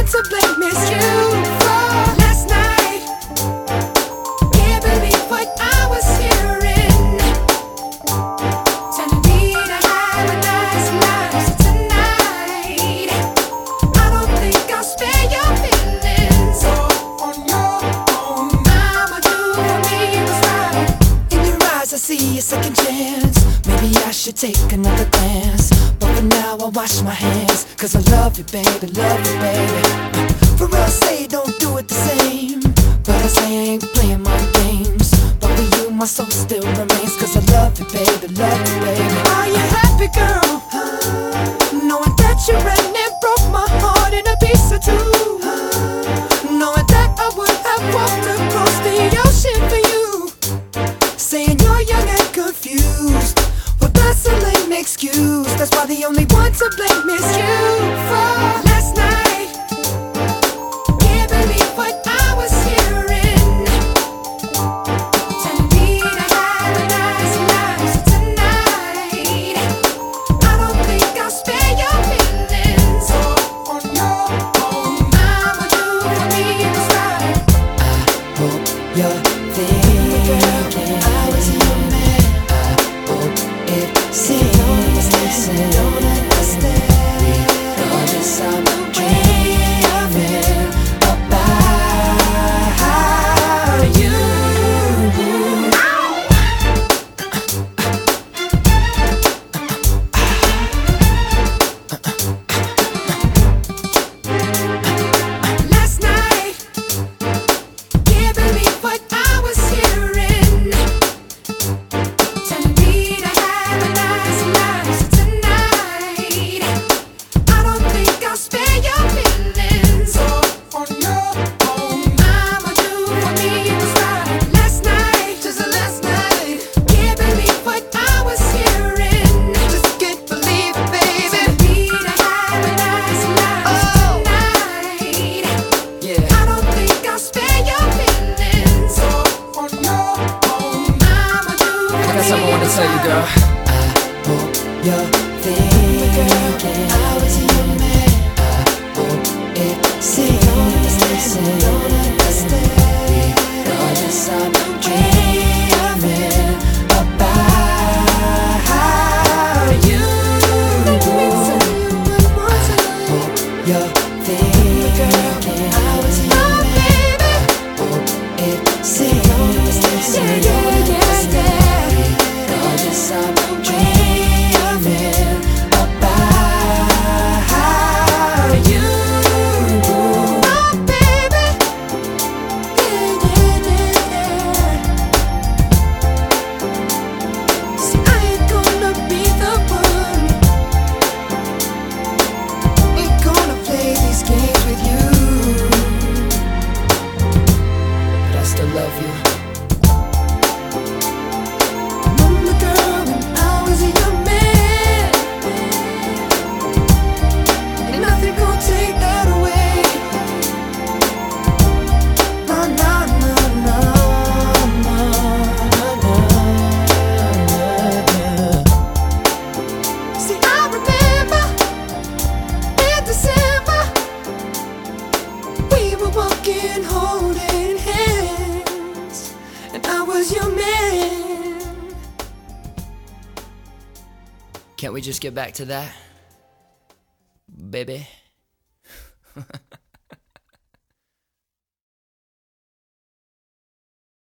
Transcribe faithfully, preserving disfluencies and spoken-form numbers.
one to blame, it's you for last night. Can't believe what I was hearing, telling me to have a nice life tonight. I don't think I'll spare your feelings. On your own, I'ma do for me what's right. In your eyes I see a second chance. Maybe I should take another glance, but for now I wash my hands. Cause I love you, baby, love you, baby. For real, say don't do it the same, but I say I ain't playing my games. But with you my soul still remains. Cause I love you, baby, love you, baby. Are you happy, girl? Knowing that you ran and broke my heart in a piece or two, knowing that I would have walked across the ocean for you, saying you're young and confused. Well, that's a lame excuse. That's why the only one to blame is you for last night. Can't believe what I was hearing, telling me to have a nice life tonight. I don't think I'll spare your feelings. On your own, I'ma do for me what's right. I hope you're thinking I was your man. I hope it seems you don't understand. Regardless, I'm dreaming about you. Last night, can't believe what I was hearing, telling me to have a nice life tonight. I don't think I'll spare your feelings. On your own, I'ma do for me what's right. Last night, just last night, can't believe what I was hearing. Just can't believe it, baby. Telling me to have a nice life tonight. Yeah. I don't think I'll spare your feelings. On your own, I'ma do for me. I got something I wanna tell you, girl. I hope you're thinking I was your man. I hope it seems you don't understand. Regardless, I'm dreaming about you. I hope you're thinking I was your man. I hope it seems you don't understand. Regardless, I'm dreaming about you. Oh, baby. Yeah, yeah, yeah, yeah. See, I ain't gonna be the one, ain't gonna play these games with you, but I still love you. Remember, girl, when I was your man, ain't nothing gonna take that away. No, no, no, no, no, no, no. See, I remember in December we were walking, holding hands, and I was your man. Can't we just get back to that, baby?